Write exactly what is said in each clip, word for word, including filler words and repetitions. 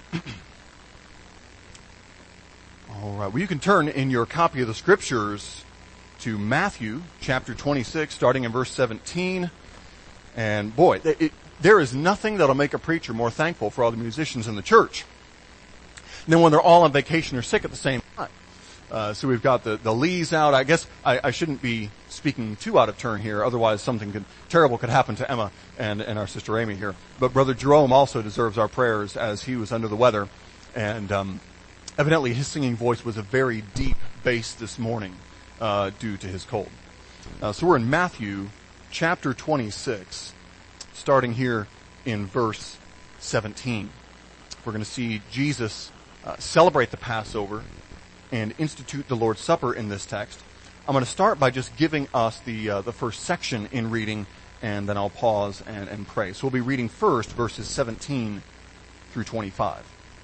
All right. Well, you can turn in your copy of the scriptures to Matthew chapter twenty-six, starting in verse seventeen. And boy, it, it, there is nothing that'll make a preacher more thankful for all the musicians in the church than when they're all on vacation or sick at the same time. Uh, so we've got the, the Lees out. I guess I, I shouldn't be speaking too out of turn here. Otherwise something could, terrible could happen to Emma and, and our sister Amy here. But Brother Jerome also deserves our prayers as he was under the weather. And, um, evidently his singing voice was a very deep bass this morning, uh, due to his cold. Uh, so we're in Matthew chapter twenty-six, starting here in verse seventeen. We're going to see Jesus, uh, celebrate the Passover and institute the Lord's Supper in this text. I'm going to start by just giving us the uh, the first section in reading, and then I'll pause and, and pray. So we'll be reading first verses seventeen through twenty-five.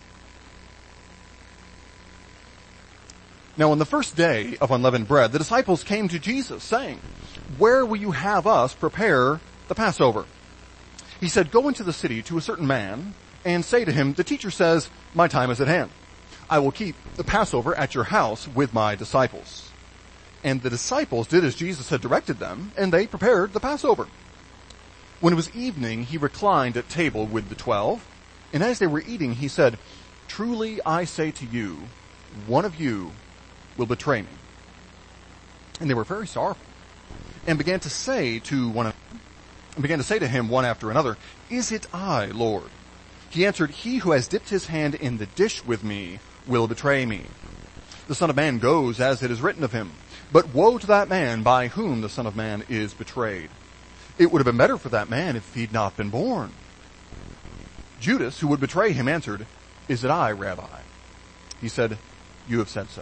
Now on the first day of unleavened bread, the disciples came to Jesus, saying, "Where will you have us prepare the Passover?" He said, "Go into the city to a certain man, and say to him, 'The teacher says, my time is at hand. I will keep the Passover at your house with my disciples.' And the disciples did as Jesus had directed them, and they prepared the Passover. When it was evening, he reclined at table with the twelve, and as they were eating, he said, 'Truly I say to you, one of you will betray me.' And they were very sorrowful, and began to say to one and began to say to him one after another, 'Is it I, Lord?' He answered, 'He who has dipped his hand in the dish with me will betray me. The Son of Man goes as it is written of him, but woe to that man by whom the Son of Man is betrayed. It would have been better for that man if he'd not been born.' Judas, who would betray him, answered, 'Is it I, Rabbi?' He said, 'You have said so.'"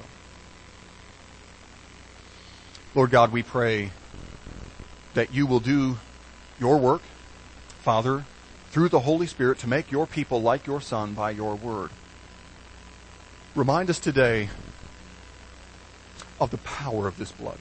Lord God, we pray that you will do your work, Father, through the Holy Spirit to make your people like your Son by your word. Remind us today of the power of this blood.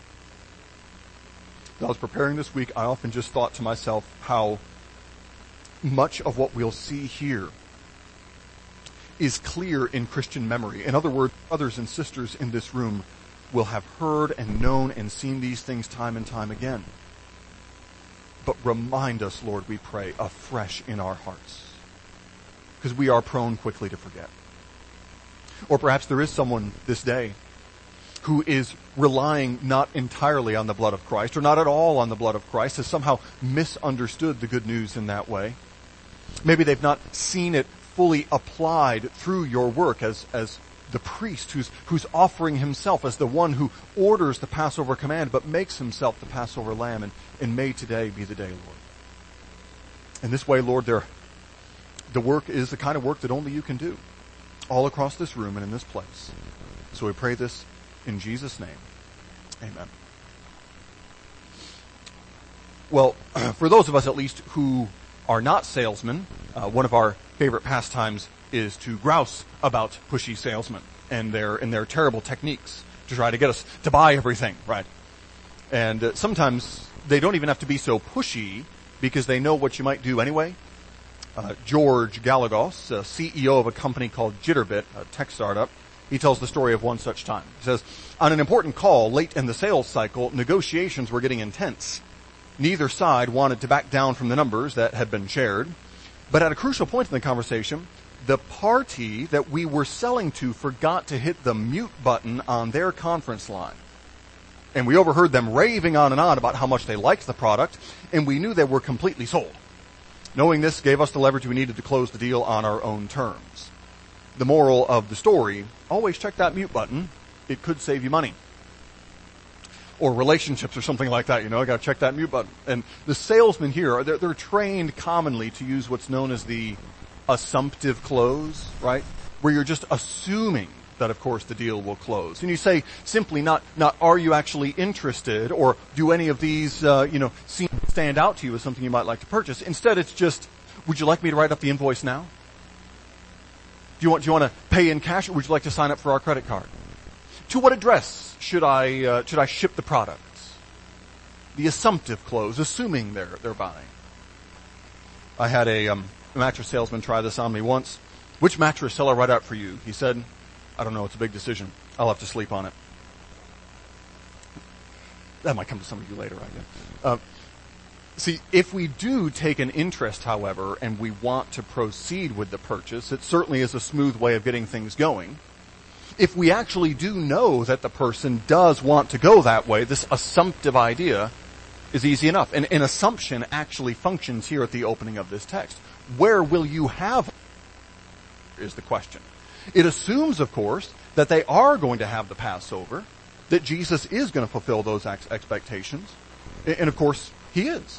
As I was preparing this week, I often just thought to myself how much of what we'll see here is clear in Christian memory. In other words, brothers and sisters in this room will have heard and known and seen these things time and time again. But remind us, Lord, we pray, afresh in our hearts, because we are prone quickly to forget. Or perhaps there is someone this day who is relying not entirely on the blood of Christ, or not at all on the blood of Christ, has somehow misunderstood the good news in that way. Maybe they've not seen it fully applied through your work as, as the priest who's, who's offering himself as the one who orders the Passover command, but makes himself the Passover lamb, and, and may today be the day, Lord. In this way, Lord, there, the work is the kind of work that only you can do, all across this room and in this place. So we pray this in Jesus' name. Amen. Well, for those of us at least who are not salesmen, uh, one of our favorite pastimes is to grouse about pushy salesmen and their and their terrible techniques to try to get us to buy everything, right? And uh, sometimes they don't even have to be so pushy because they know what you might do anyway. Uh, George Galagos, uh, C E O of a company called Jitterbit, a tech startup, he tells the story of one such time. He says, "On an important call late in the sales cycle, negotiations were getting intense. Neither side wanted to back down from the numbers that had been shared. But at a crucial point in the conversation, the party that we were selling to forgot to hit the mute button on their conference line. And we overheard them raving on and on about how much they liked the product, and we knew they were completely sold. Knowing this gave us the leverage we needed to close the deal on our own terms. The moral of the story, always check that mute button. It could save you money." Or relationships or something like that, you know, I gotta check that mute button. And the salesmen here, they're, they're trained commonly to use what's known as the assumptive close, right? Where you're just assuming that, of course, the deal will close. And you say simply not, not are you actually interested, or do any of these, uh, you know, seem to stand out to you as something you might like to purchase. Instead, it's just, would you like me to write up the invoice now? Do you want, do you want to pay in cash, or would you like to sign up for our credit card? To what address should I, uh, should I ship the product? The assumptive close, assuming they're, they're buying. I had a, um, a mattress salesman try this on me once. Which mattress shall I write out for you? He said, I don't know, it's a big decision. I'll have to sleep on it. That might come to some of you later, I guess. Uh, see, if we do take an interest, however, and we want to proceed with the purchase, it certainly is a smooth way of getting things going. If we actually do know that the person does want to go that way, this assumptive idea is easy enough. And an assumption actually functions here at the opening of this text. Where will you have is the question. It assumes, of course, that they are going to have the Passover, that Jesus is going to fulfill those ex- expectations. And of course, he is.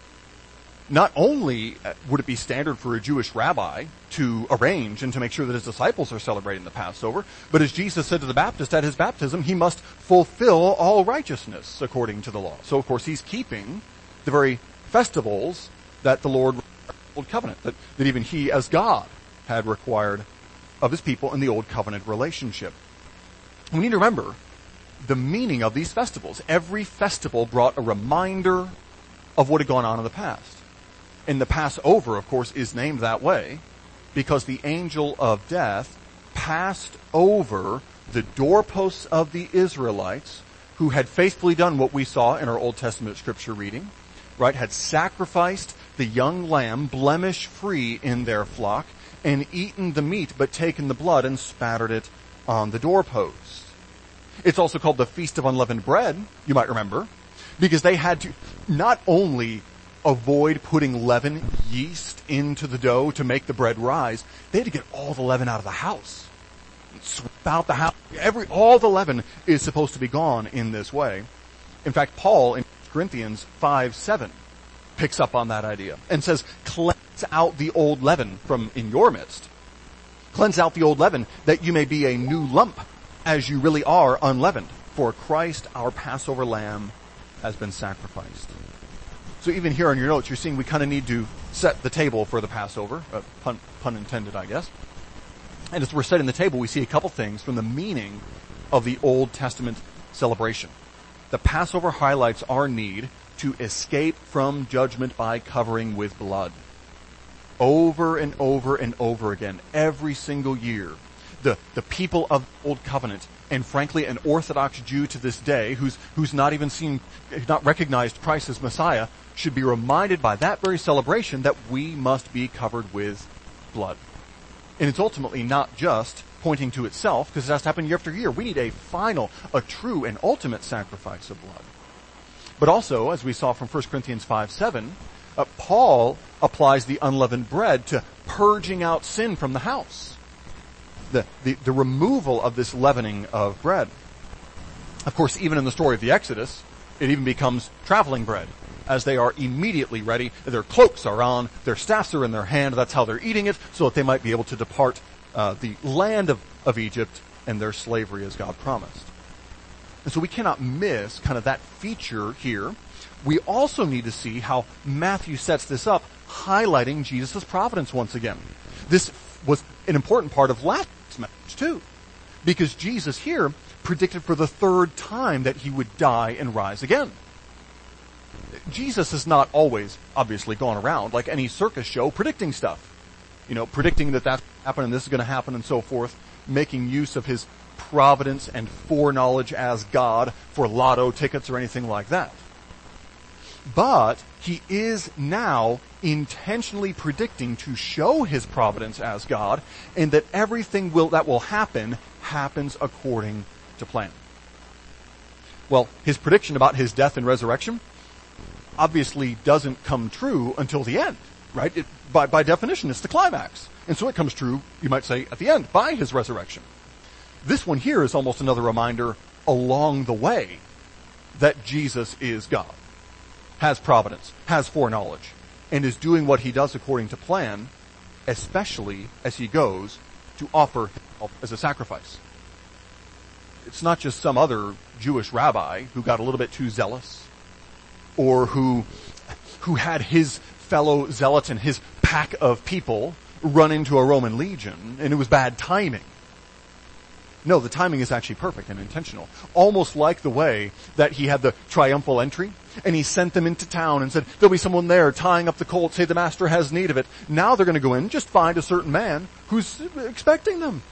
Not only would it be standard for a Jewish rabbi to arrange and to make sure that his disciples are celebrating the Passover, but as Jesus said to the Baptist at his baptism, he must fulfill all righteousness according to the law. So of course he's keeping the very festivals that the Lord, Old Covenant, that, that even he as God had required of his people in the Old Covenant relationship. We need to remember the meaning of these festivals. Every festival brought a reminder of what had gone on in the past. And the Passover, of course, is named that way because the angel of death passed over the doorposts of the Israelites who had faithfully done what we saw in our Old Testament scripture reading, right? Had sacrificed the young lamb blemish-free in their flock and eaten the meat but taken the blood and spattered it on the doorposts. It's also called the Feast of Unleavened Bread, you might remember, because they had to not only avoid putting leaven, yeast, into the dough to make the bread rise, they had to get all the leaven out of the house. Sweep out the house. Every, all the leaven is supposed to be gone in this way. In fact, Paul in Corinthians five seven picks up on that idea and says, cleanse out the old leaven from in your midst. Cleanse out the old leaven that you may be a new lump as you really are unleavened. For Christ, our Passover lamb, has been sacrificed. So even here on your notes, you're seeing we kind of need to set the table for the Passover. Uh, pun, pun intended, I guess. And as we're setting the table, we see a couple things from the meaning of the Old Testament celebration. The Passover highlights our need to escape from judgment by covering with blood. Over and over and over again, every single year, the, the people of the Old Covenant, and frankly an Orthodox Jew to this day, who's, who's not even seen, not recognized Christ as Messiah, should be reminded by that very celebration that we must be covered with blood. And it's ultimately not just pointing to itself, because it has to happen year after year. We need a final, a true and ultimate sacrifice of blood. But also, as we saw from First Corinthians five seven, uh, Paul applies the unleavened bread to purging out sin from the house. The, the, the removal of this leavening of bread. Of course, even in the story of the Exodus, it even becomes traveling bread, as they are immediately ready. Their cloaks are on, their staffs are in their hand, that's how they're eating it, so that they might be able to depart uh, the land of, of Egypt and their slavery as God promised. And so we cannot miss kind of that feature here. We also need to see how Matthew sets this up, highlighting Jesus' providence once again. This was an important part of last message too, because Jesus here predicted for the third time that he would die and rise again. Jesus has not always, obviously, gone around like any circus show predicting stuff. You know, predicting that that's going to happen and this is going to happen and so forth, making use of his providence and foreknowledge as God for lotto tickets or anything like that. But he is now intentionally predicting to show his providence as God, and that everything will, that will happen happens according to plan. Well, his prediction about his death and resurrection obviously doesn't come true until the end, right? It, by, by definition, it's the climax. And so it comes true, you might say, at the end, by his resurrection. This one here is almost another reminder along the way that Jesus is God, has providence, has foreknowledge, and is doing what he does according to plan, especially as he goes to offer himself as a sacrifice. It's not just some other Jewish rabbi who got a little bit too zealous, or who who had his fellow zealots and his pack of people run into a Roman legion, and it was bad timing. No, the timing is actually perfect and intentional. Almost like the way that he had the triumphal entry and he sent them into town and said, there'll be someone there tying up the colt, say the master has need of it. Now they're going to go in, just find a certain man who's expecting them.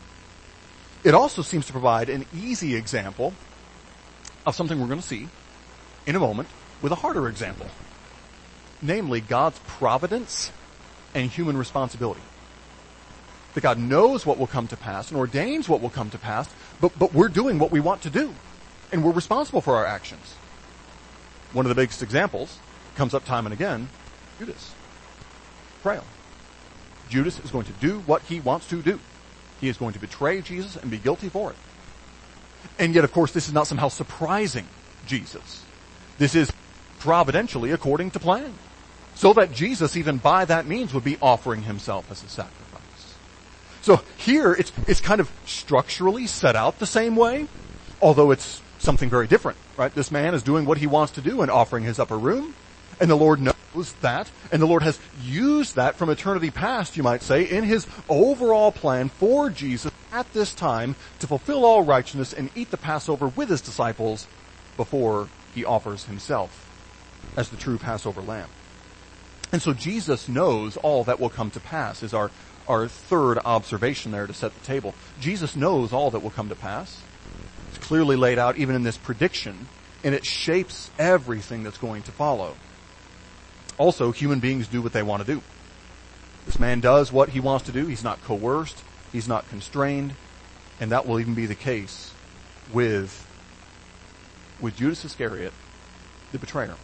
It also seems to provide an easy example of something we're going to see in a moment with a harder example. Namely, God's providence and human responsibility. That God knows what will come to pass and ordains what will come to pass, but, but we're doing what we want to do. And we're responsible for our actions. One of the biggest examples comes up time and again, Judas. Betrayal. Judas is going to do what he wants to do. He is going to betray Jesus and be guilty for it. And yet, of course, this is not somehow surprising Jesus. This is providentially according to plan. So that Jesus, even by that means, would be offering himself as a sacrifice. So here, it's, it's kind of structurally set out the same way, although it's something very different, right? This man is doing what he wants to do and offering his upper room, and the Lord knows that, and the Lord has used that from eternity past, you might say, in his overall plan for Jesus at this time to fulfill all righteousness and eat the Passover with his disciples before he offers himself as the true Passover lamb. And so Jesus knows all that will come to pass is our, our third observation there to set the table. Jesus knows all that will come to pass. It's clearly laid out even in this prediction, and it shapes everything that's going to follow. Also, human beings do what they want to do. This man does what he wants to do. He's not coerced. He's not constrained. And that will even be the case with, with Judas Iscariot, the betrayer.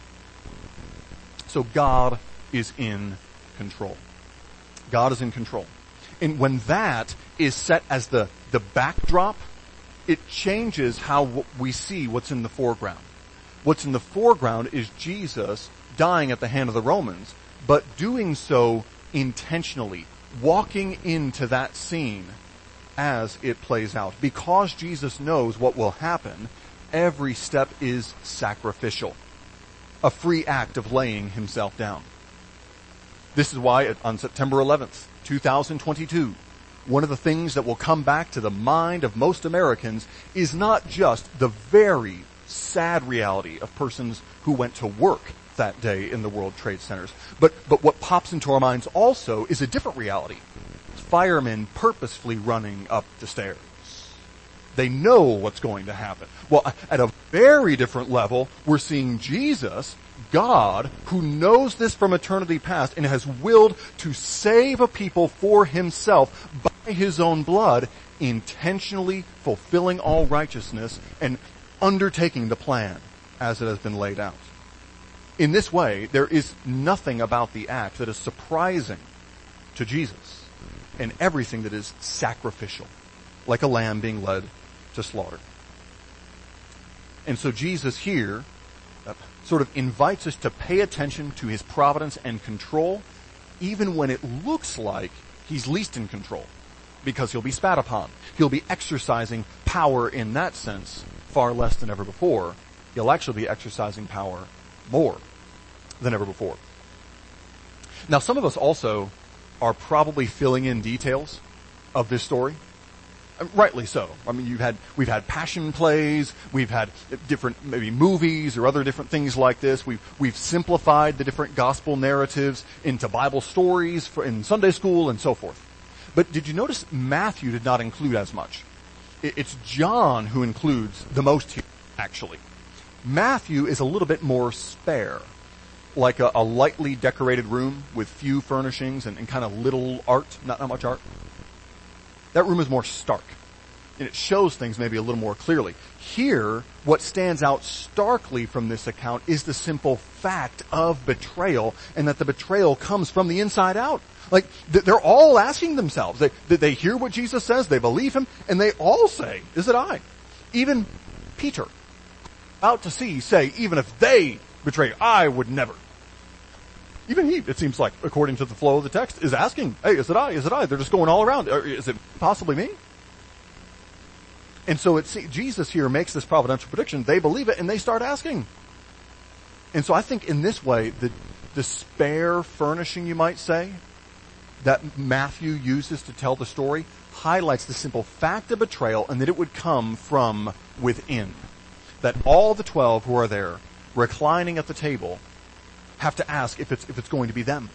So God is in control. God is in control. And when that is set as the, the backdrop, it changes how we see what's in the foreground. What's in the foreground is Jesus dying at the hand of the Romans, but doing so intentionally, walking into that scene as it plays out. Because Jesus knows what will happen, every step is sacrificial. A free act of laying himself down. This is why on September eleventh, two thousand twenty-two, one of the things that will come back to the mind of most Americans is not just the very sad reality of persons who went to work that day in the World Trade Centers, but, but what pops into our minds also is a different reality. Firemen purposefully running up the stairs. They know what's going to happen. Well, at a very different level, we're seeing Jesus, God, who knows this from eternity past and has willed to save a people for himself by his own blood, intentionally fulfilling all righteousness and undertaking the plan as it has been laid out. In this way, there is nothing about the act that is surprising to Jesus, and everything that is sacrificial, like a lamb being led to slaughter. And so Jesus here uh, sort of invites us to pay attention to his providence and control, even when it looks like he's least in control, because he'll be spat upon. He'll be exercising power in that sense far less than ever before. He'll actually be exercising power more than ever before. Now, some of us also are probably filling in details of this story. Rightly so. I mean, you've had, we've had passion plays, we've had different maybe movies or other different things like this. We've, we've simplified the different gospel narratives into Bible stories for, in Sunday school and so forth. But did you notice Matthew did not include as much? It's John who includes the most here, actually. Matthew is a little bit more spare, like a, a lightly decorated room with few furnishings and, and kind of little art, not, not much art. That room is more stark, and it shows things maybe a little more clearly. Here, what stands out starkly from this account is the simple fact of betrayal, and that the betrayal comes from the inside out. Like, they're all asking themselves. They, they hear what Jesus says, they believe him, and they all say, is it I? Even Peter, out to sea, say, even if they betray, I would never. Even he, it seems like, according to the flow of the text, is asking, hey, is it I? Is it I? They're just going all around. Is it possibly me? And so it's, Jesus here makes this providential prediction. They believe it, and they start asking. And so I think in this way, the, the spare furnishing, you might say, that Matthew uses to tell the story highlights the simple fact of betrayal and that it would come from within. That all the twelve who are there reclining at the table, have to ask if it's, if it's going to be them.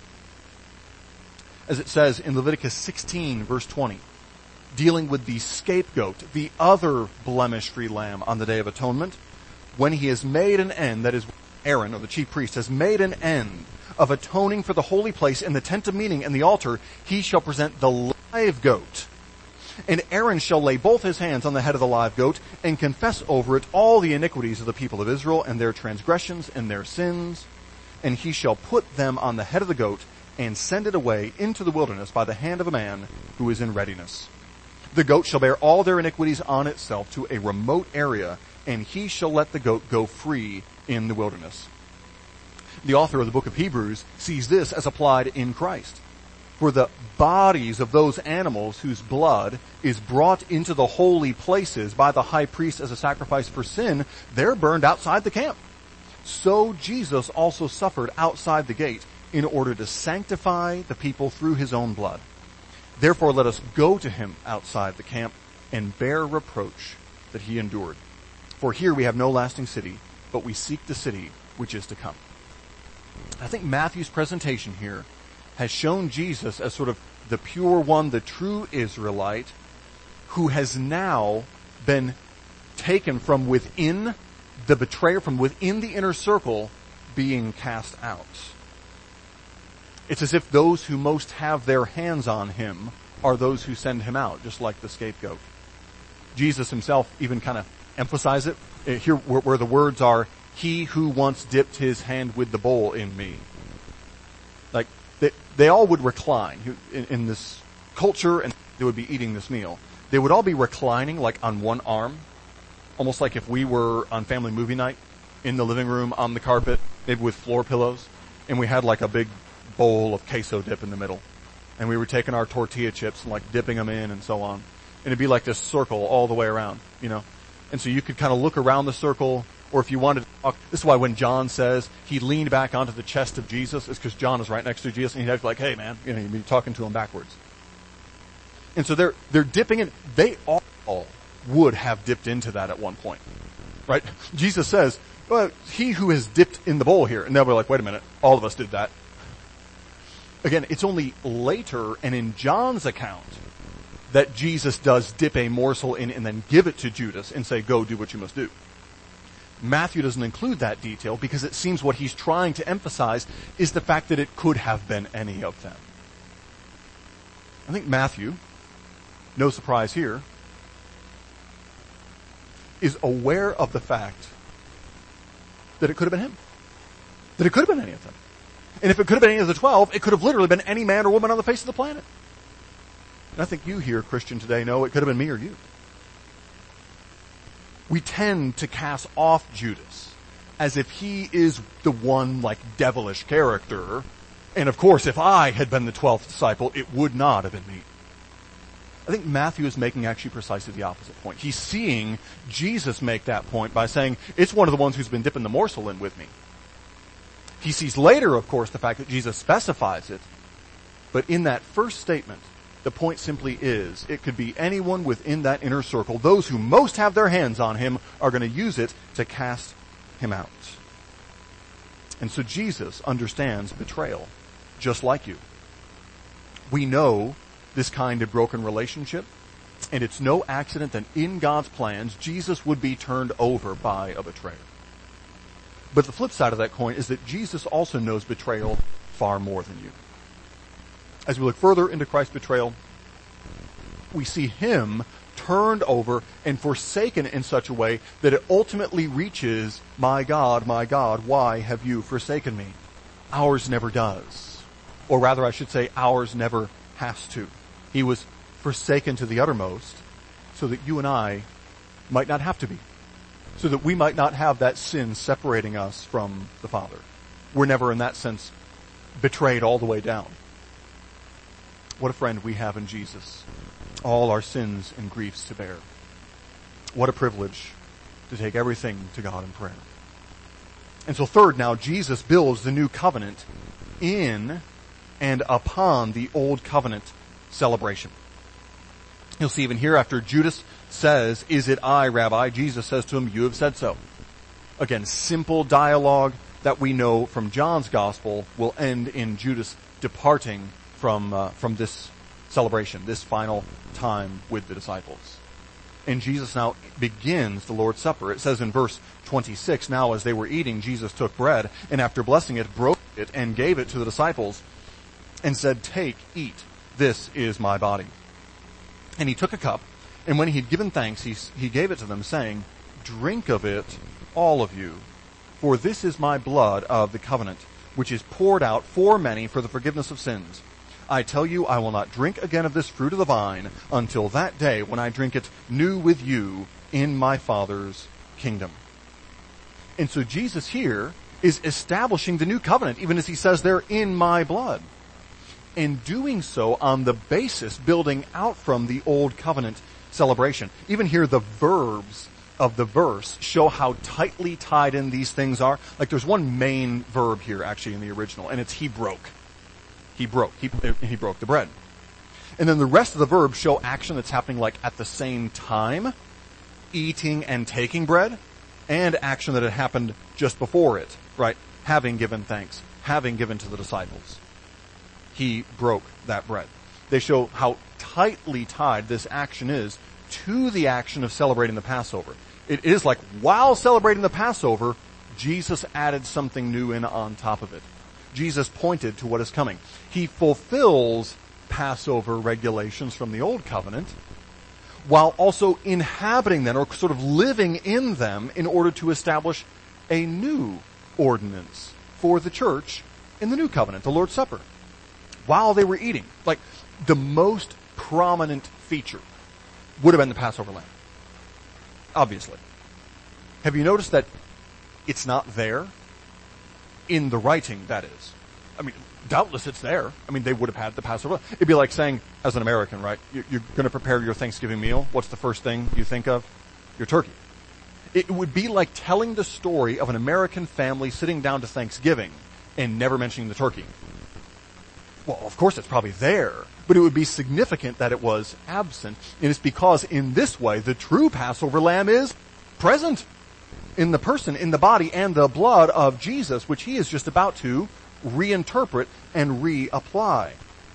As it says in Leviticus sixteen, verse twenty, dealing with the scapegoat, the other blemish-free lamb on the Day of Atonement, when he has made an end, that is, Aaron, or the chief priest, has made an end of atoning for the holy place and the tent of meeting and the altar, he shall present the live goat. And Aaron shall lay both his hands on the head of the live goat and confess over it all the iniquities of the people of Israel and their transgressions and their sins. And he shall put them on the head of the goat and send it away into the wilderness by the hand of a man who is in readiness. The goat shall bear all their iniquities on itself to a remote area, and he shall let the goat go free in the wilderness. The author of the book of Hebrews sees this as applied in Christ. For the bodies of those animals whose blood is brought into the holy places by the high priest as a sacrifice for sin, they're burned outside the camp. So Jesus also suffered outside the gate in order to sanctify the people through his own blood. Therefore let us go to him outside the camp and bear reproach that he endured. For here we have no lasting city, but we seek the city which is to come. I think Matthew's presentation here has shown Jesus as sort of the pure one, the true Israelite, who has now been taken from within the betrayer, from within the inner circle, being cast out. It's as if those who most have their hands on him are those who send him out, just like the scapegoat. Jesus himself even kind of emphasizes it here where, where the words are, he who once dipped his hand with the bowl in me. Like, they, they all would recline in, in this culture, and they would be eating this meal. They would all be reclining like on one arm, almost like if we were on family movie night in the living room on the carpet, maybe with floor pillows, and we had like a big bowl of queso dip in the middle. And we were taking our tortilla chips and like dipping them in and so on. And it'd be like this circle all the way around, you know. And so you could kind of look around the circle, or if you wanted to talk, this is why when John says he leaned back onto the chest of Jesus, it's because John is right next to Jesus, and he'd have to be like, hey man, you know, you'd be talking to him backwards. And so they're, they're dipping in, they all would have dipped into that at one point, right? Jesus says, well, he who has dipped in the bowl here, and they'll be like, wait a minute, all of us did that. Again, it's only later and in John's account that Jesus does dip a morsel in and then give it to Judas and say, go do what you must do. Matthew doesn't include that detail because it seems what he's trying to emphasize is the fact that it could have been any of them. I think Matthew, no surprise here, is aware of the fact that it could have been him. That it could have been any of them. And if it could have been any of the twelve, it could have literally been any man or woman on the face of the planet. And I think you here, Christian, today know it could have been me or you. We tend to cast off Judas as if he is the one, like, devilish character. And of course, if I had been the twelfth disciple, it would not have been me. I think Matthew is making actually precisely the opposite point. He's seeing Jesus make that point by saying, it's one of the ones who's been dipping the morsel in with me. He sees later, of course, the fact that Jesus specifies it. But in that first statement, the point simply is, it could be anyone within that inner circle. Those who most have their hands on him are going to use it to cast him out. And so Jesus understands betrayal, just like you. We know this kind of broken relationship, and it's no accident that in God's plans, Jesus would be turned over by a betrayer. But the flip side of that coin is that Jesus also knows betrayal far more than you. As we look further into Christ's betrayal, we see him turned over and forsaken in such a way that it ultimately reaches, my God, my God, why have you forsaken me? Ours never does. Or rather, I should say, ours never has to. He was forsaken to the uttermost so that you and I might not have to be. So that we might not have that sin separating us from the Father. We're never in that sense betrayed all the way down. What a friend we have in Jesus. All our sins and griefs to bear. What a privilege to take everything to God in prayer. And so third now, Jesus builds the new covenant in and upon the old covenant celebration. You'll see even here after Judas says, is it I, Rabbi? Jesus says to him, you have said so. Again, simple dialogue that we know from John's gospel will end in Judas departing from uh, from this celebration, this final time with the disciples. And Jesus now begins the Lord's Supper. It says in verse twenty-six, now as they were eating, Jesus took bread, and after blessing it, broke it, and gave it to the disciples, and said, take, eat, this is my body. And he took a cup, and when he had given thanks, he, he gave it to them, saying, drink of it, all of you, for this is my blood of the covenant, which is poured out for many for the forgiveness of sins. I tell you, I will not drink again of this fruit of the vine until that day when I drink it new with you in my Father's kingdom. And so Jesus here is establishing the new covenant, even as he says there, in my blood. And doing so on the basis, building out from the old covenant celebration. Even here, the verbs of the verse show how tightly tied in these things are. Like there's one main verb here actually in the original, and it's he broke. He broke. He, he broke the bread. And then the rest of the verbs show action that's happening like at the same time, eating and taking bread, and action that had happened just before it, right? Having given thanks, having given to the disciples. He broke that bread. They show how tightly tied this action is to the action of celebrating the Passover. It is like while celebrating the Passover, Jesus added something new in on top of it. Jesus pointed to what is coming. He fulfills Passover regulations from the Old Covenant while also inhabiting them or sort of living in them in order to establish a new ordinance for the church in the New Covenant, the Lord's Supper. While they were eating, like the most prominent feature would have been the Passover lamb. Obviously. Have you noticed that it's not there? In the writing, that is. I mean, doubtless it's there. I mean, they would have had the Passover. It'd be like saying, as an American, right, you're going to prepare your Thanksgiving meal. What's the first thing you think of? Your turkey. It would be like telling the story of an American family sitting down to Thanksgiving and never mentioning the turkey. Well, of course it's probably there, but it would be significant that it was absent. And it's because in this way, the true Passover lamb is present in the person, in the body, and the blood of Jesus, which he is just about to reinterpret and reapply.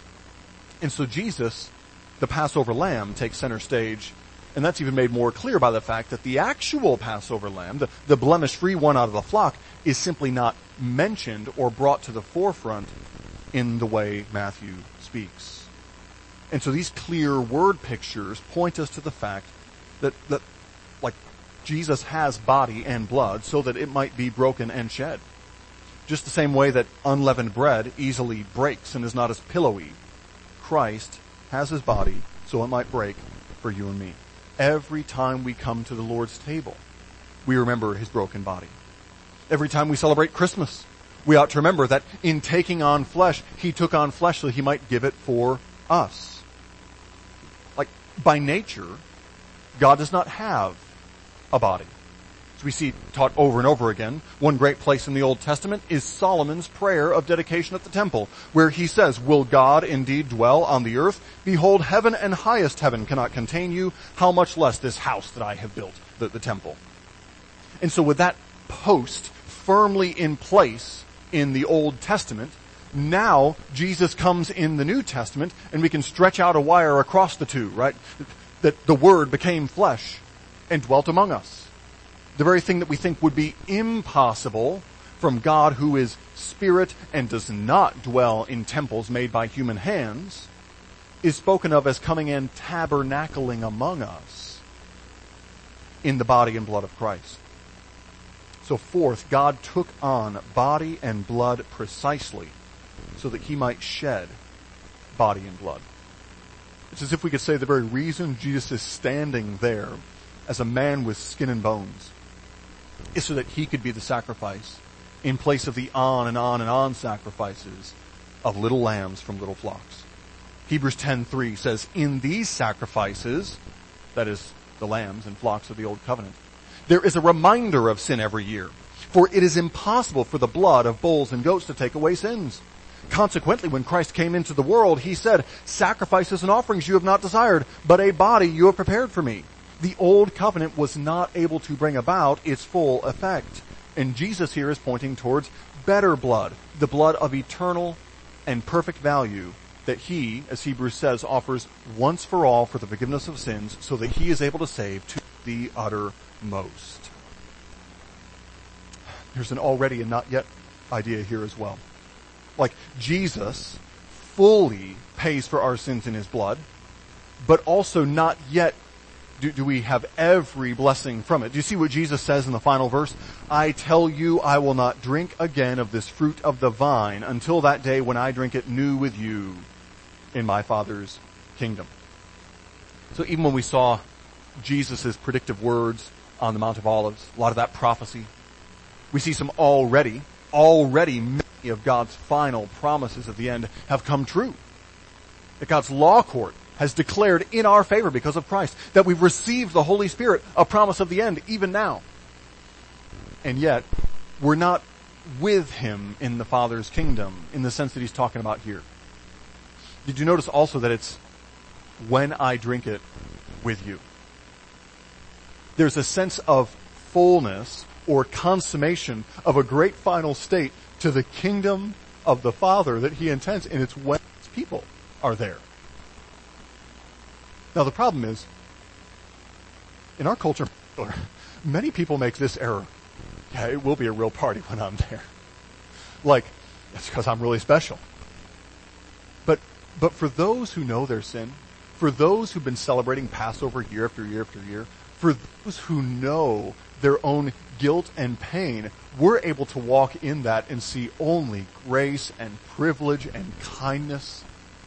And so Jesus, the Passover lamb, takes center stage, and that's even made more clear by the fact that the actual Passover lamb, the, the blemish-free one out of the flock, is simply not mentioned or brought to the forefront in the way Matthew speaks. And so these clear word pictures point us to the fact that, that like, Jesus has body and blood so that it might be broken and shed. Just the same way that unleavened bread easily breaks and is not as pillowy, Christ has his body so it might break for you and me. Every time we come to the Lord's table, we remember his broken body. Every time we celebrate Christmas, we ought to remember that in taking on flesh, he took on flesh so he might give it for us. Like, by nature, God does not have a body. As we see taught over and over again, one great place in the Old Testament is Solomon's prayer of dedication at the temple, where he says, will God indeed dwell on the earth? Behold, heaven and highest heaven cannot contain you. How much less this house that I have built, the, the temple. And so with that post firmly in place in the Old Testament, now Jesus comes in the New Testament, and we can stretch out a wire across the two, right? That the Word became flesh and dwelt among us. The very thing that we think would be impossible from God, who is spirit and does not dwell in temples made by human hands, is spoken of as coming and tabernacling among us in the body and blood of Christ. So fourth, God took on body and blood precisely so that he might shed body and blood. It's as if we could say the very reason Jesus is standing there as a man with skin and bones is so that he could be the sacrifice in place of the on and on and on sacrifices of little lambs from little flocks. Hebrews ten three says, in these sacrifices, that is the lambs and flocks of the old covenant, there is a reminder of sin every year, for it is impossible for the blood of bulls and goats to take away sins. Consequently, when Christ came into the world, he said, sacrifices and offerings you have not desired, but a body you have prepared for me. The old covenant was not able to bring about its full effect. And Jesus here is pointing towards better blood, the blood of eternal and perfect value that he, as Hebrews says, offers once for all for the forgiveness of sins so that he is able to save to the uttermost. There's an already and not yet idea here as well. Like Jesus fully pays for our sins in his blood, but also not yet do, do we have every blessing from it. Do you see what Jesus says in the final verse? I tell you, I will not drink again of this fruit of the vine until that day when I drink it new with you in my Father's kingdom. So even when we saw Jesus' predictive words on the Mount of Olives, a lot of that prophecy, we see some already, already many of God's final promises at the end have come true. That God's law court has declared in our favor because of Christ, that we've received the Holy Spirit, a promise of the end, even now. And yet, we're not with him in the Father's kingdom in the sense that he's talking about here. Did you notice also that it's when I drink it with you? There's a sense of fullness or consummation of a great final state to the kingdom of the Father that he intends, and it's when his people are there. Now the problem is, in our culture, many people make this error. Yeah, it will be a real party when I'm there. Like, it's because I'm really special. But, but for those who know their sin, for those who've been celebrating Passover year after year after year, for those who know their own guilt and pain, we're able to walk in that and see only grace and privilege and kindness.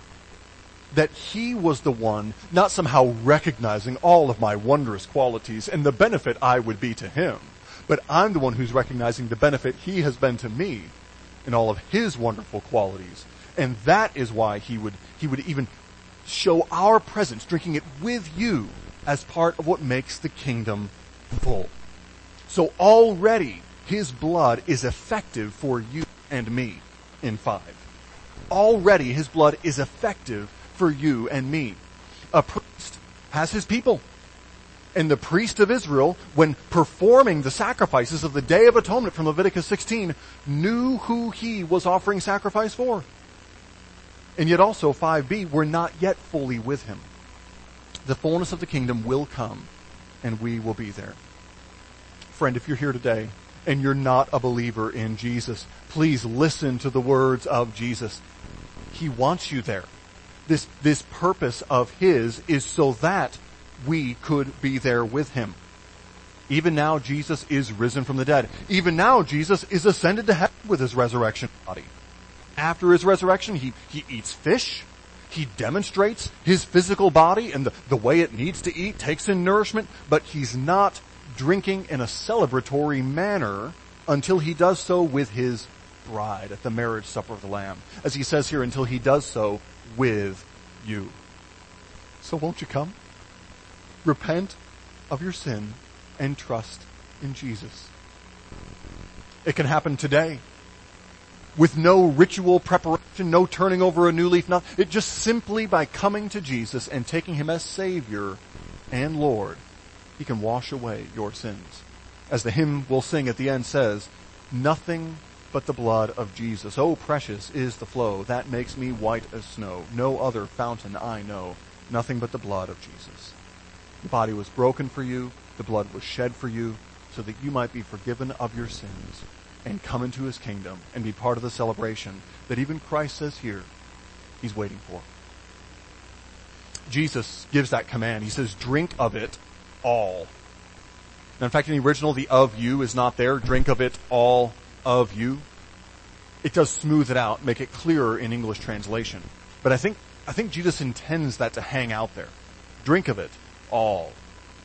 That he was the one, not somehow recognizing all of my wondrous qualities and the benefit I would be to him, but I'm the one who's recognizing the benefit he has been to me in all of his wonderful qualities. And that is why he would, he would even show our presence, drinking it with you, as part of what makes the kingdom full. So already his blood is effective for you and me in five. Already his blood is effective for you and me. A priest has his people. And the priest of Israel, when performing the sacrifices of the Day of Atonement from Leviticus sixteen, knew who he was offering sacrifice for. And yet also, five b, we're not yet fully with him. The fullness of the kingdom will come, and we will be there. Friend, if you're here today and you're not a believer in Jesus, please listen to the words of Jesus. He wants you there. This, this purpose of his is so that we could be there with him. Even now, Jesus is risen from the dead. Even now, Jesus is ascended to heaven with his resurrection body. After his resurrection, he, he eats fish. He demonstrates his physical body and the, the way it needs to eat, takes in nourishment, but he's not drinking in a celebratory manner until he does so with his bride at the marriage supper of the Lamb. As he says here, until he does so with you. So won't you come? Repent of your sin and trust in Jesus. It can happen today. With no ritual preparation, no turning over a new leaf, not, it just simply by coming to Jesus and taking him as Savior and Lord, he can wash away your sins. As the hymn we'll sing at the end says, nothing but the blood of Jesus. Oh, precious is the flow that makes me white as snow. No other fountain I know. Nothing but the blood of Jesus. The body was broken for you. The blood was shed for you so that you might be forgiven of your sins and come into his kingdom and be part of the celebration that even Christ says here he's waiting for. Jesus gives that command. He says, drink of it all. Now, in fact, in the original, the of you is not there. Drink of it all of you. It does smooth it out, make it clearer in English translation. But I think, I think Jesus intends that to hang out there. Drink of it all.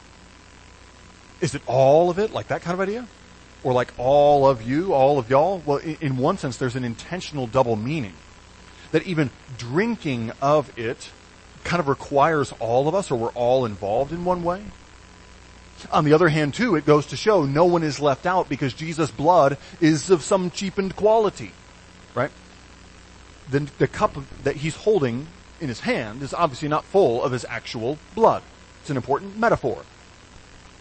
Is it all of it? Like that kind of idea? Or like all of you, all of y'all? Well, in, in one sense, there's an intentional double meaning. That even drinking of it kind of requires all of us, or we're all involved in one way. On the other hand, too, it goes to show no one is left out because Jesus' blood is of some cheapened quality, right? The, the cup that he's holding in his hand is obviously not full of his actual blood. It's an important metaphor.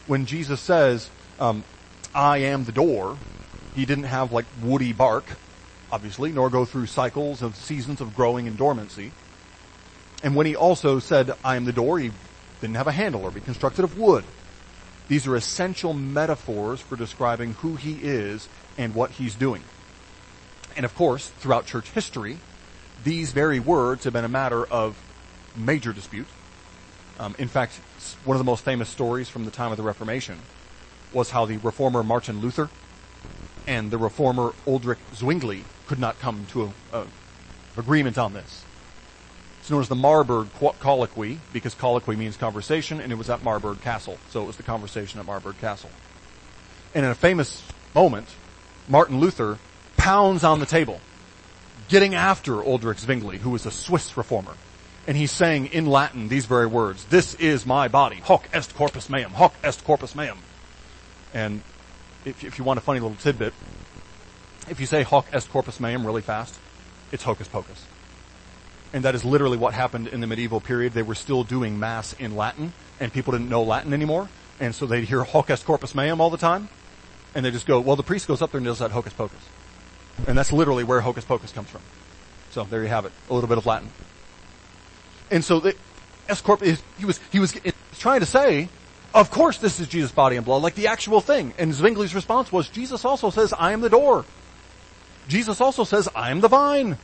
When Jesus says, um, I am the door, he didn't have like woody bark, obviously, nor go through cycles of seasons of growing and dormancy. And when he also said, I am the door, he didn't have a handle or be constructed of wood. These are essential metaphors for describing who he is and what he's doing. And of course, throughout church history, these very words have been a matter of major dispute. Um, in fact, one of the most famous stories from the time of the Reformation was how the reformer Martin Luther and the reformer Ulrich Zwingli could not come to a, a agreement on this. It's known as the Marburg Colloquy, because colloquy means conversation, and it was at Marburg Castle. So it was the conversation at Marburg Castle. And in a famous moment, Martin Luther pounds on the table, getting after Ulrich Zwingli, who was a Swiss reformer. And he's saying in Latin these very words, this is my body, hoc est corpus meum, hoc est corpus meum. And if, if you want a funny little tidbit, if you say hoc est corpus meum really fast, it's hocus pocus. And that is literally what happened in the medieval period. They were still doing Mass in Latin, and people didn't know Latin anymore. And so they'd hear hoc est corpus meum all the time. And they just go, well, the priest goes up there and does that hocus pocus. And that's literally where hocus pocus comes from. So there you have it, a little bit of Latin. And so the est corpus, he was, he was trying to say, of course this is Jesus' body and blood, like the actual thing. And Zwingli's response was, Jesus also says, I am the door. Jesus also says, I am the vine.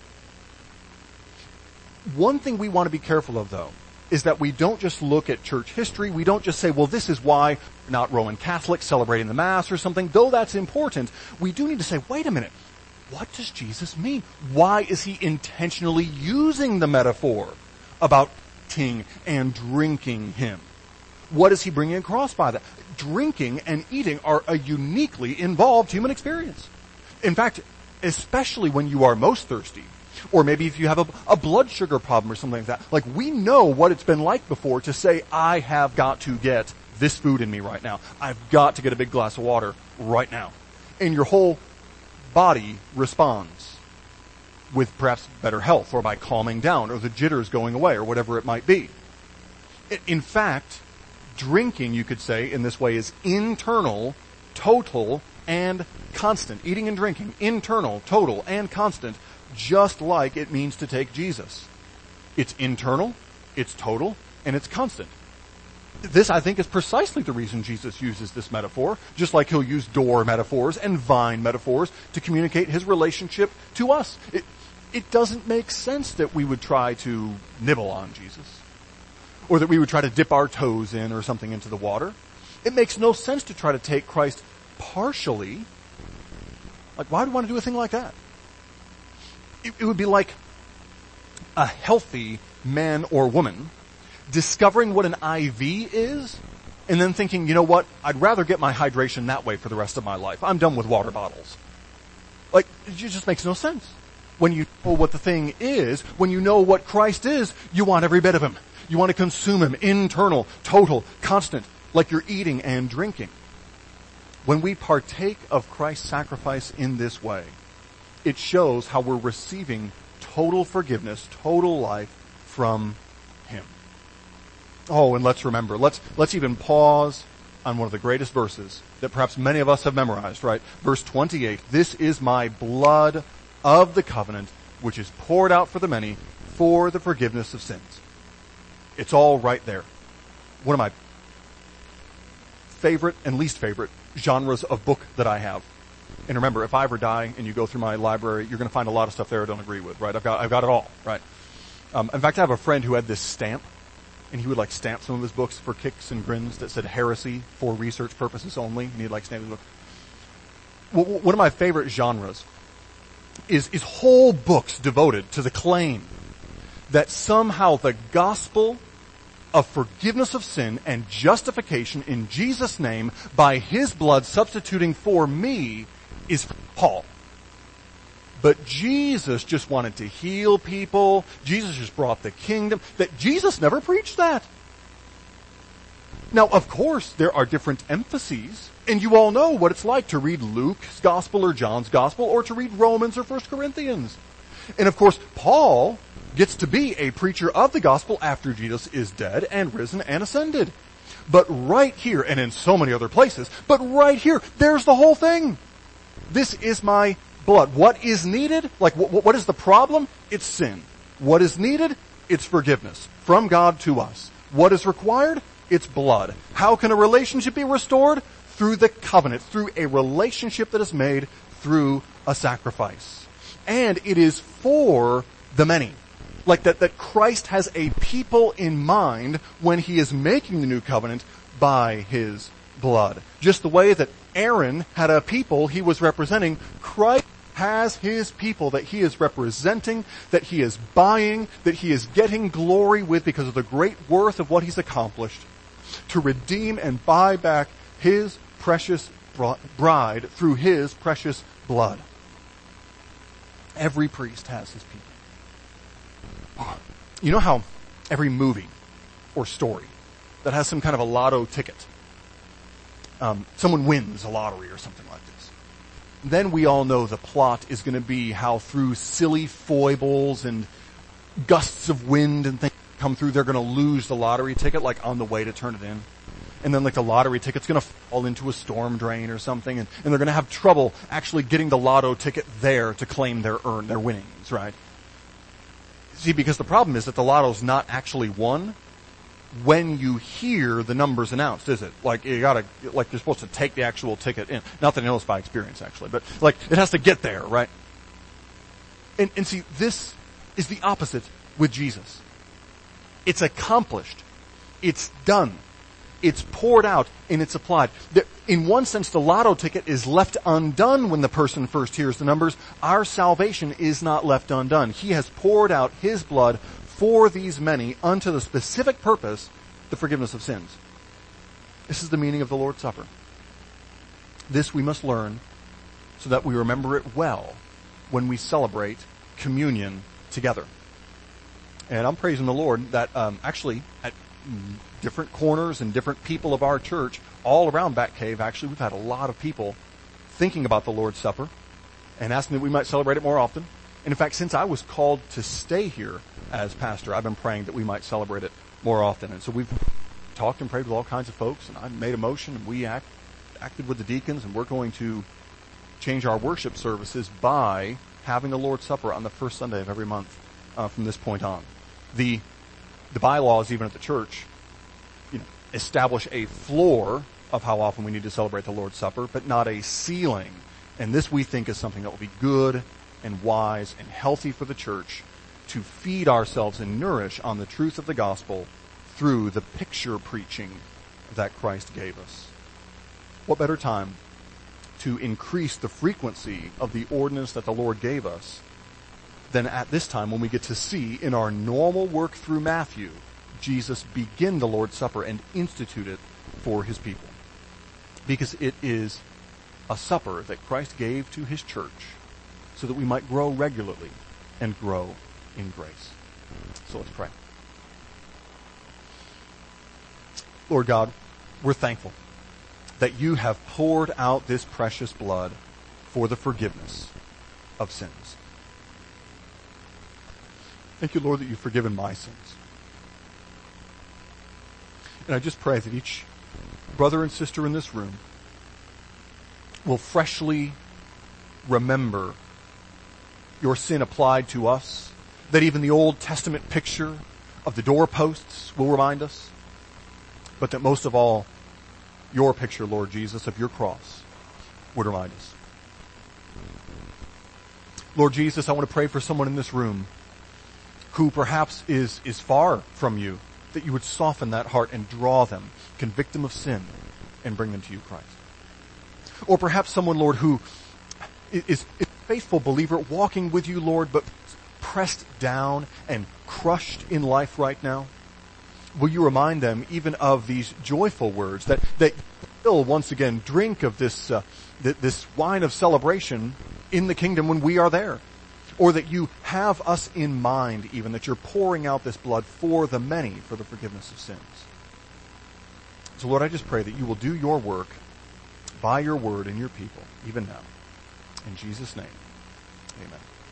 One thing we want to be careful of, though, is that we don't just look at church history. We don't just say, well, this is why we're not Roman Catholics celebrating the Mass or something. Though that's important, we do need to say, wait a minute, what does Jesus mean? Why is he intentionally using the metaphor about eating and drinking him? What is he bringing across by that? Drinking and eating are a uniquely involved human experience. In fact, especially when you are most thirsty, or maybe if you have a, a blood sugar problem or something like that. Like, we know what it's been like before to say, I have got to get this food in me right now. I've got to get a big glass of water right now. And your whole body responds with perhaps better health, or by calming down, or the jitters going away, or whatever it might be. In fact, drinking, you could say, in this way is internal, total, and constant. Eating and drinking, internal, total, and constant, just like it means to take Jesus. It's internal, it's total, and it's constant. This, I think, is precisely the reason Jesus uses this metaphor, just like he'll use door metaphors and vine metaphors to communicate his relationship to us. It, it doesn't make sense that we would try to nibble on Jesus, or that we would try to dip our toes in or something into the water. It makes no sense to try to take Christ partially. Like, why do we want to do a thing like that? It, it would be like a healthy man or woman discovering what an I V is and then thinking, you know what, I'd rather get my hydration that way for the rest of my life. I'm done with water bottles. Like, it just makes no sense. When you know what the thing is, when you know what Christ is, you want every bit of him. You want to consume him, internal, total, constant, like you're eating and drinking. When we partake of Christ's sacrifice in this way, it shows how we're receiving total forgiveness, total life from him. Oh, and let's remember, let's, let's even pause on one of the greatest verses that perhaps many of us have memorized, right? Verse twenty-eight, this is my blood of the covenant, which is poured out for the many for the forgiveness of sins. It's all right there. One of my favorite and least favorite genres of book that I have. And remember, if I ever die and you go through my library, you're going to find a lot of stuff there I don't agree with, right? I've got, I've got it all, right? Um, in fact, I have a friend who had this stamp, and he would like stamp some of his books for kicks and grins that said heresy for research purposes only, and he'd like stamp his book. Well, one of my favorite genres is, is whole books devoted to the claim that somehow the gospel of forgiveness of sin and justification in Jesus' name by his blood substituting for me is for Paul. But Jesus just wanted to heal people. Jesus just brought the kingdom. That Jesus never preached that. Now, of course, there are different emphases, and you all know what it's like to read Luke's gospel or John's gospel, or to read Romans or First Corinthians. And of course, Paul gets to be a preacher of the gospel after Jesus is dead and risen and ascended. But right here, and in so many other places, but right here, there's the whole thing. This is my blood. What is needed? Like, what, what is the problem? It's sin. What is needed? It's forgiveness from God to us. What is required? It's blood. How can a relationship be restored? Through the covenant, through a relationship that is made through a sacrifice. And it is for the many. Like that, that Christ has a people in mind when he is making the new covenant by his blood. Just the way that Aaron had a people he was representing, Christ has his people that he is representing, that he is buying, that he is getting glory with because of the great worth of what he's accomplished, to redeem and buy back his precious bride through his precious blood. Every priest has his people. You know how every movie or story that has some kind of a lotto ticket, um, someone wins a lottery or something like this. Then we all know the plot is going to be how through silly foibles and gusts of wind and things come through, they're going to lose the lottery ticket, like on the way to turn it in. And then like the lottery ticket's going to fall into a storm drain or something, and, and they're going to have trouble actually getting the lotto ticket there to claim their earn, their winnings, right? See, because the problem is that the lotto's not actually won when you hear the numbers announced, is it? Like, you gotta, like, you're supposed to take the actual ticket in. Not that I know this by experience, actually, but, like, it has to get there, right? And, and see, this is the opposite with Jesus. It's accomplished. It's done. It's poured out and it's applied. In one sense, the lotto ticket is left undone when the person first hears the numbers. Our salvation is not left undone. He has poured out his blood for these many unto the specific purpose, the forgiveness of sins. This is the meaning of the Lord's Supper. This we must learn so that we remember it well when we celebrate communion together. And I'm praising the Lord that um, actually at different corners and different people of our church all around Bat Cave, actually we've had a lot of people thinking about the Lord's Supper and asking that we might celebrate it more often. And in fact, since I was called to stay here as pastor, I've been praying that we might celebrate it more often. And so we've talked and prayed with all kinds of folks, and I made a motion, and we act, acted with the deacons, and we're going to change our worship services by having the Lord's Supper on the first Sunday of every month uh, from this point on. The the bylaws, even at the church, you know, establish a floor of how often we need to celebrate the Lord's Supper, but not a ceiling. And this, we think, is something that will be good and wise and healthy for the church to feed ourselves and nourish on the truth of the gospel through the picture preaching that Christ gave us. What better time to increase the frequency of the ordinance that the Lord gave us than at this time when we get to see in our normal work through Matthew, Jesus begin the Lord's Supper and institute it for his people. Because it is a supper that Christ gave to his church so that we might grow regularly and grow in grace. So let's pray. Lord God, we're thankful that you have poured out this precious blood for the forgiveness of sins. Thank you, Lord, that you've forgiven my sins. And I just pray that each brother and sister in this room will freshly remember your sin applied to us, that even the Old Testament picture of the doorposts will remind us, but that most of all, your picture, Lord Jesus, of your cross would remind us. Lord Jesus, I want to pray for someone in this room who perhaps is, is far from you, that you would soften that heart and draw them, convict them of sin, and bring them to you, Christ. Or perhaps someone, Lord, who is, is a faithful believer, walking with you, Lord, but pressed down and crushed in life right now. Will you remind them even of these joyful words, that that will once again drink of this uh, th- this wine of celebration in the kingdom when we are there? Or that you have us in mind even, that you're pouring out this blood for the many for the forgiveness of sins. So Lord, I just pray that you will do your work by your word and your people, even now. In Jesus' name, amen.